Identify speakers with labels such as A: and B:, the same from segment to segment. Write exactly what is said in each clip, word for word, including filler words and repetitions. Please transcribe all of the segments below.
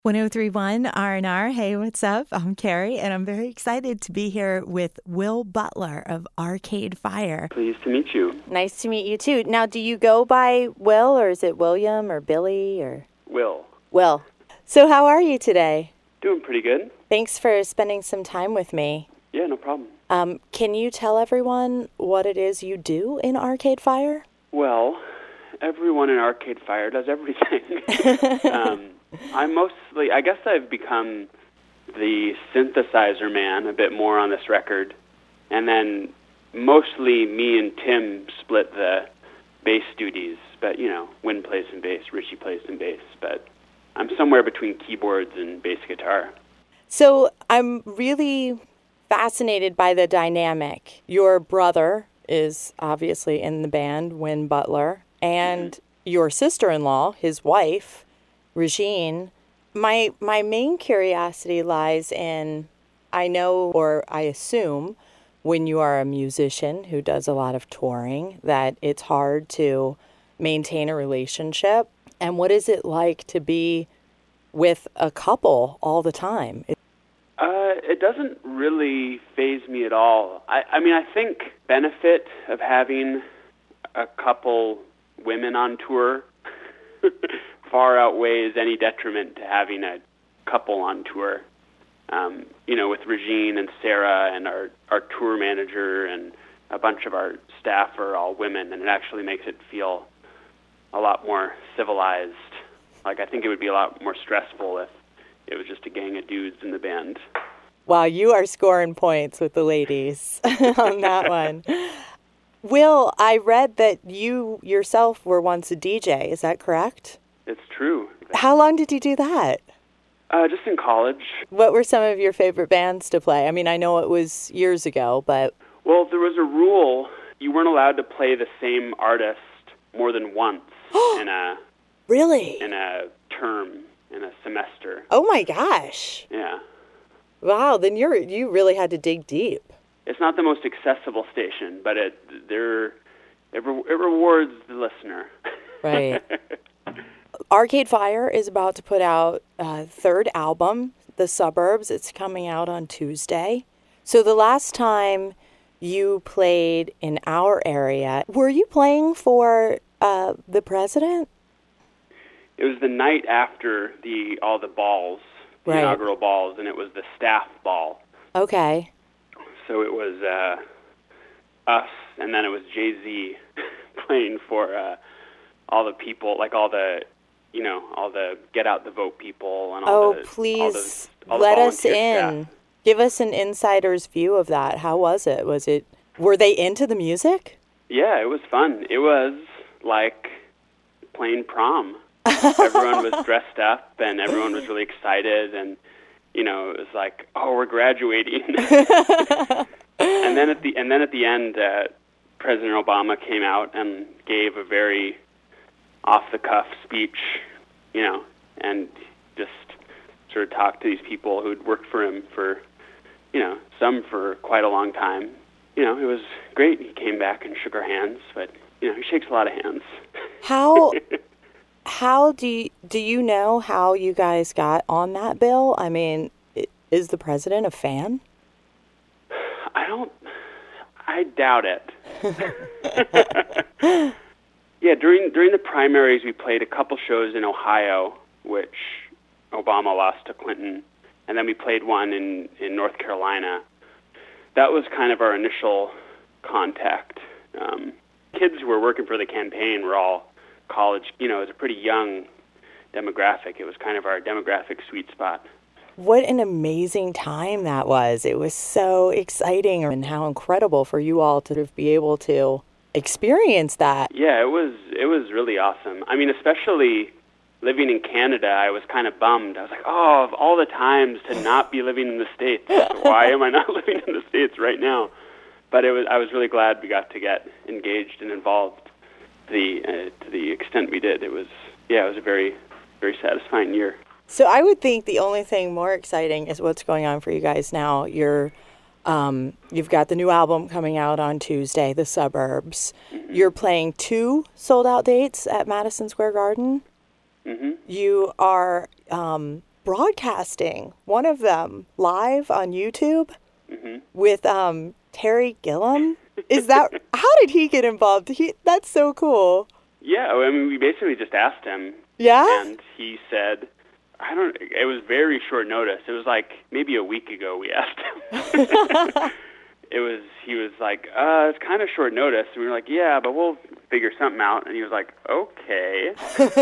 A: ten thirty-one R and R. Hey, what's up? I'm Carrie, and I'm very excited to be here with Will Butler of Arcade Fire.
B: Pleased to meet you.
C: Nice to meet you, too. Now, do you go by Will, or is it William, or Billy, or?
B: Will.
C: Will. So how are you today?
B: Doing pretty good.
C: Thanks for spending some time with me.
B: Yeah, no problem.
C: Um, can you tell everyone what it is you do in Arcade Fire?
B: Well, everyone in Arcade Fire does everything. um, I'm mostly, I guess I've become the synthesizer man a bit more on this record. And then mostly me and Tim split the bass duties. But, you know, Wynn plays some bass, Richie plays some bass. But I'm somewhere between keyboards and bass guitar.
C: So I'm really fascinated by the dynamic. Your brother is obviously in the band, Wynn Butler, and mm-hmm. your sister-in-law, his wife, Regine. My my main curiosity lies in, I know or I assume, when you are a musician who does a lot of touring, that it's hard to maintain a relationship. And what is it like to be with a couple all the time?
B: Uh, it doesn't really faze me at all. I, I mean, I think benefit of having a couple women on tour far outweighs any detriment to having a couple on tour. Um, you know, with Regine and Sarah and our, our tour manager and a bunch of our staff are all women, and it actually makes it feel a lot more civilized. Like, I think it would be a lot more stressful if it was just a gang of dudes in the band.
C: Wow, you are scoring points with the ladies on that one. Will, I read that you yourself were once a D J. Is that correct?
B: It's true.
C: How long did you do that?
B: Uh, just in college.
C: What were some of your favorite bands to play? I mean, I know it was years ago, but...
B: Well, there was a rule. You weren't allowed to play the same artist more than once in a...
C: Really?
B: In a term, in a semester.
C: Oh my gosh.
B: Yeah.
C: Wow, then you're you really had to dig deep.
B: It's not the most accessible station, but it there it, re, it rewards the listener.
C: Right. Arcade Fire is about to put out a third album, The Suburbs. It's coming out on Tuesday. So the last time you played in our area, were you playing for uh, the president?
B: It was the night after the all the balls, the
C: right.
B: inaugural balls, and it was the staff ball.
C: Okay.
B: So it was uh, us, and then it was Jay-Z playing for uh, all the people, like all the, you know, all the get out the vote people and all
C: oh,
B: the.
C: Oh, please
B: all the, all
C: let
B: the
C: us in.
B: staff.
C: Give us an insider's view of that. How was it? Was it? Were they into the music?
B: Yeah, it was fun. It was like playing prom. Everyone was dressed up, and everyone was really excited, and you know, it was like, oh, we're graduating. and then at the and then at the end, uh, President Obama came out and gave a very off-the-cuff speech, you know, and just sort of talked to these people who'd worked for him for, you know, some for quite a long time. You know, it was great. He came back and shook our hands, but you know, he shakes a lot of hands.
C: How? How do you, do you know how you guys got on that bill? I mean, is the president a fan?
B: I don't, I doubt it. Yeah, during during the primaries, we played a couple shows in Ohio, which Obama lost to Clinton, and then we played one in, in North Carolina. That was kind of our initial contact. Um, kids who were working for the campaign were all college, you know, it was a pretty young demographic. It was kind of our demographic sweet spot.
C: What an amazing time that was. It was so exciting, and how incredible for you all to be able to experience that.
B: Yeah, it was it was really awesome. I mean, especially living in Canada, I was kind of bummed. I was like, oh, of all the times to not be living in the States, why am I not living in the States right now? But it was I was really glad we got to get engaged and involved. The uh, to the extent we did, it was yeah, it was a very, very satisfying year.
C: So I would think the only thing more exciting is what's going on for you guys now. You're, um, you've got the new album coming out on Tuesday, The Suburbs. Mm-hmm. You're playing two sold-out dates at Madison Square Garden.
B: Mm-hmm.
C: You are um, broadcasting one of them live on YouTube
B: Mm-hmm.
C: with um, Terry Gilliam. Is that, how did he get involved? He, that's so cool.
B: Yeah, I mean, we basically just asked him.
C: Yeah?
B: And he said, I don't, it was very short notice. It was like maybe a week ago we asked him. It was, he was like, uh, it's kind of short notice. And we were like, yeah, but we'll figure something out. And he was like, okay.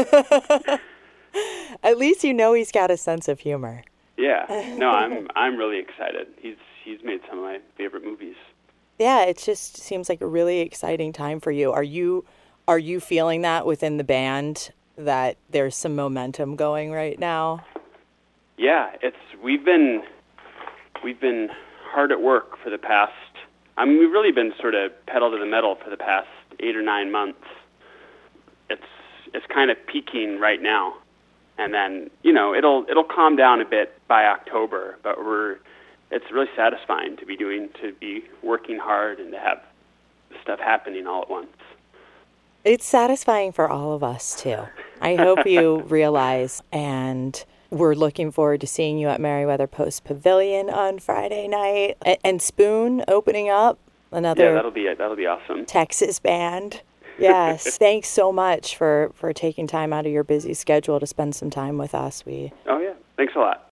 C: At least you know he's got a sense of humor.
B: Yeah. No, I'm, I'm really excited. He's, he's made some of my favorite movies.
C: Yeah, it just seems like a really exciting time for you. Are you, are you feeling that within the band, that there's some momentum going right now?
B: Yeah, it's, we've been, we've been hard at work for the past, I mean, we've really been sort of pedal to the metal for the past eight or nine months. It's it's kind of peaking right now, and then you know it'll it'll calm down a bit by October. But we're it's really satisfying to be doing to be working hard and to have stuff happening all at once.
C: It's satisfying for all of us too. I hope you realize, and we're looking forward to seeing you at Merriweather Post Pavilion on Friday night. And, and Spoon opening up, another
B: Yeah, that'll be it. That'll be awesome.
C: Texas band. Yes. Thanks so much for, for taking time out of your busy schedule to spend some time with us. We
B: Oh, yeah. Thanks a lot.